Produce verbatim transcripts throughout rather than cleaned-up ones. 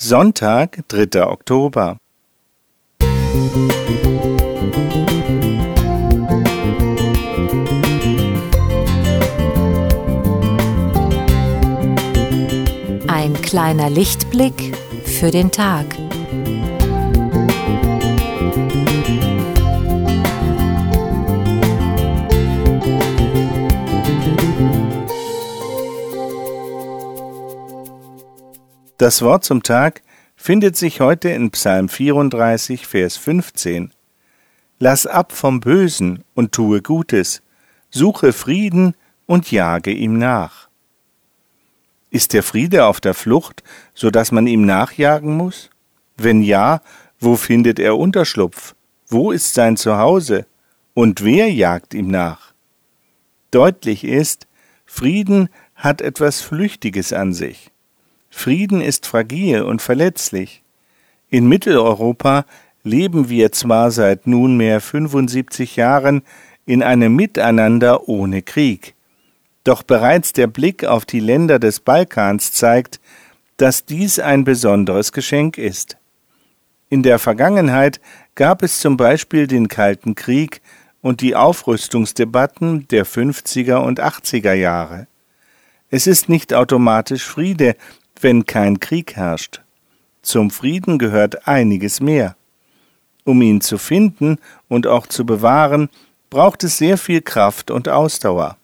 Sonntag, dritter Oktober. Ein kleiner Lichtblick für den Tag. Das Wort zum Tag findet sich heute in Psalm vierunddreißig, Vers fünfzehn. Lass ab vom Bösen und tue Gutes, suche Frieden und jage ihm nach. Ist der Friede auf der Flucht, so dass man ihm nachjagen muss? Wenn ja, wo findet er Unterschlupf? Wo ist sein Zuhause? Und wer jagt ihm nach? Deutlich ist, Frieden hat etwas Flüchtiges an sich. Frieden ist fragil und verletzlich. In Mitteleuropa leben wir zwar seit nunmehr fünfundsiebzig Jahren in einem Miteinander ohne Krieg. Doch bereits der Blick auf die Länder des Balkans zeigt, dass dies ein besonderes Geschenk ist. In der Vergangenheit gab es zum Beispiel den Kalten Krieg und die Aufrüstungsdebatten der fünfziger und achtziger Jahre. Es ist nicht automatisch Friede, wenn kein Krieg herrscht. Zum Frieden gehört einiges mehr. Um ihn zu finden und auch zu bewahren, braucht es sehr viel Kraft und Ausdauer.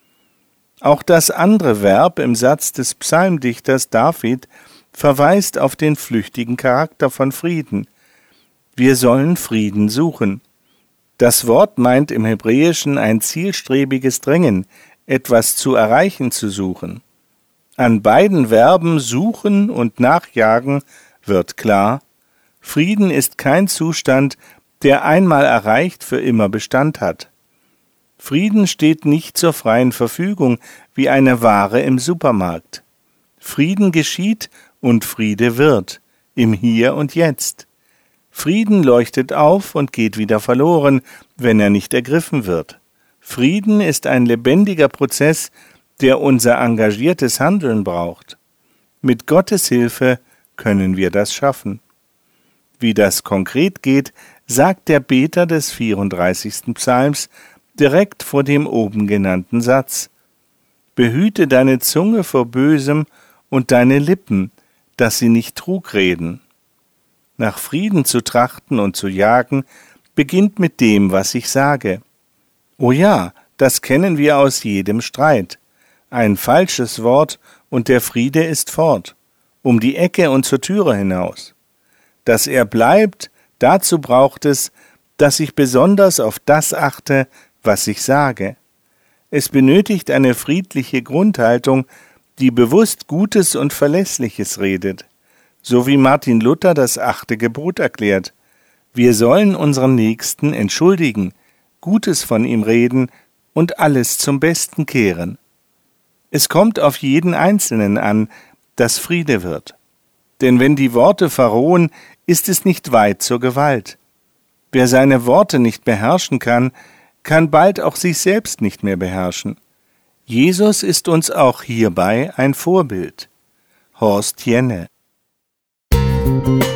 Auch das andere Verb im Satz des Psalmdichters David verweist auf den flüchtigen Charakter von Frieden. Wir sollen Frieden suchen. Das Wort meint im Hebräischen ein zielstrebiges Drängen, etwas zu erreichen zu suchen. An beiden Verben suchen und nachjagen wird klar, Frieden ist kein Zustand, der einmal erreicht für immer Bestand hat. Frieden steht nicht zur freien Verfügung wie eine Ware im Supermarkt. Frieden geschieht und Friede wird, im Hier und Jetzt. Frieden leuchtet auf und geht wieder verloren, wenn er nicht ergriffen wird. Frieden ist ein lebendiger Prozess, der unser engagiertes Handeln braucht. Mit Gottes Hilfe können wir das schaffen. Wie das konkret geht, sagt der Beter des vierunddreißigsten Psalms direkt vor dem oben genannten Satz. Behüte deine Zunge vor Bösem und deine Lippen, dass sie nicht Trug reden. Nach Frieden zu trachten und zu jagen, beginnt mit dem, was ich sage. Oh ja, das kennen wir aus jedem Streit. Ein falsches Wort und der Friede ist fort, um die Ecke und zur Türe hinaus. Dass er bleibt, dazu braucht es, dass ich besonders auf das achte, was ich sage. Es benötigt eine friedliche Grundhaltung, die bewusst Gutes und Verlässliches redet, so wie Martin Luther das achte Gebot erklärt. Wir sollen unseren Nächsten entschuldigen, Gutes von ihm reden und alles zum Besten kehren. Es kommt auf jeden Einzelnen an, dass Friede wird. Denn wenn die Worte verrohen, ist es nicht weit zur Gewalt. Wer seine Worte nicht beherrschen kann, kann bald auch sich selbst nicht mehr beherrschen. Jesus ist uns auch hierbei ein Vorbild. Horst Jenne.